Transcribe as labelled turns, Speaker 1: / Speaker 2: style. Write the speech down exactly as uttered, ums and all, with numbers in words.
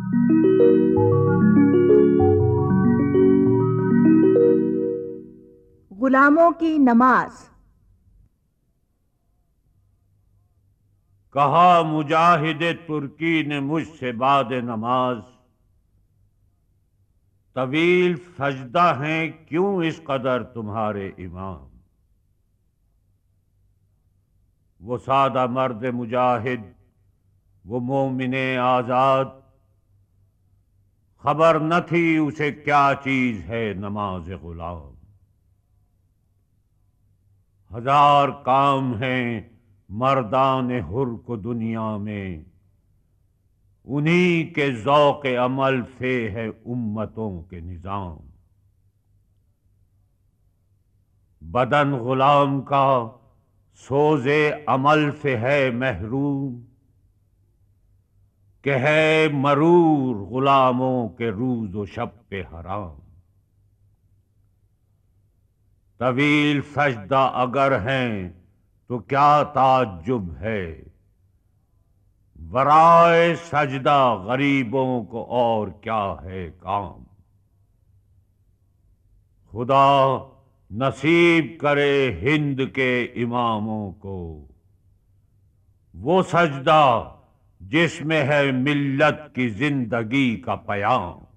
Speaker 1: غلاموں کی نماز۔
Speaker 2: کہا مجاہد ترکی نے مجھ سے بعد نماز، طویل سجدہ ہیں کیوں اس قدر تمہارے امام؟ وہ سادہ مرد مجاہد، وہ مومن آزاد، خبر نہ تھی اسے کیا چیز ہے نماز غلام۔ ہزار کام ہیں مردان حر کو دنیا میں، انہی کے ذوق عمل سے ہے امتوں کے نظام۔ بدن غلام کا سوز عمل سے ہے محروم، کہ ہے مرور غلاموں کے روز و شب پہ حرام۔ طویل سجدہ اگر ہیں تو کیا تعجب ہے، ورائے سجدہ غریبوں کو اور کیا ہے کام۔ خدا نصیب کرے ہند کے اماموں کو وہ سجدہ جس میں ہے ملت کی زندگی کا پیام۔